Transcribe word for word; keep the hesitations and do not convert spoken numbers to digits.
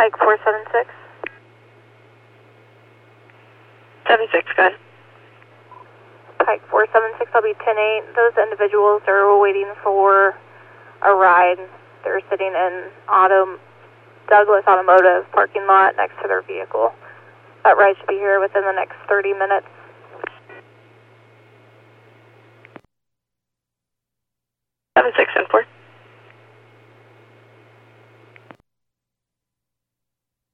Pike four seven six. seven six, good. Pike four seven six, I'll be ten eight. Those individuals are waiting for a ride. They're sitting in Auto Douglas Automotive parking lot next to their vehicle. That ride should be here within the next thirty minutes.